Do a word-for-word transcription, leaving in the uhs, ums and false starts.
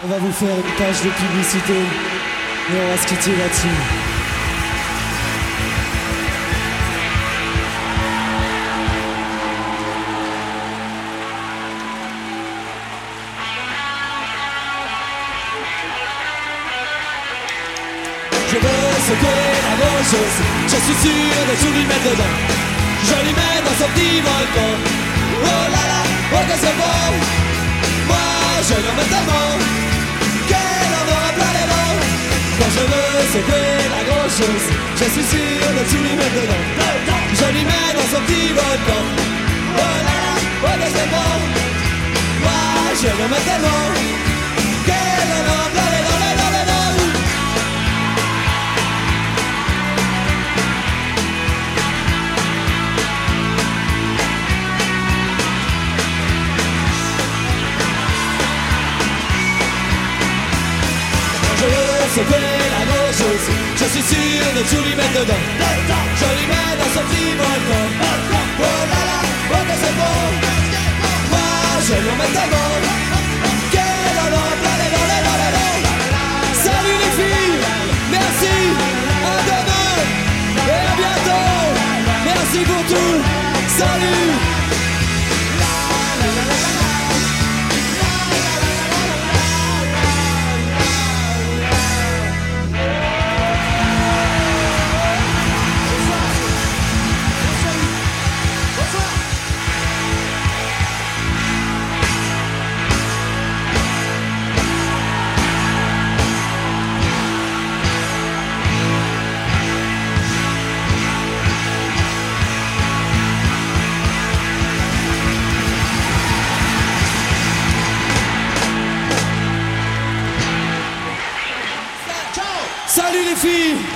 On va vous faire une page de publicité et on va se quitter là-dessus. Je veux secouer la rocheuse, je suis sûr de tout lui mettre dedans. Je lui mets dans son petit volcan. Oh là là, oh que c'est bon. Moi je lui en mets tellement qu'elle en aura plein les dents. Quand je veux secouer la grosse chose, je suis sûr de tout lui mettre dedans. Je lui mets dans son petit volcan. Oh là là, oh que c'est bon. Moi je lui en mets tellement qu'elle en aura plein les dents, les dents, les dents. Je fais la grosse chose, je suis sûr de tout lui mettre dedans. Je lui mets dans son petit volcan. Oh là là, oh que c'est bon. Moi je lui en mets tellement qu'elle en aura plein les dents, les dents, les dents. Salut les filles, merci, à demain et à bientôt. Merci pour tout, salut. Salut les filles!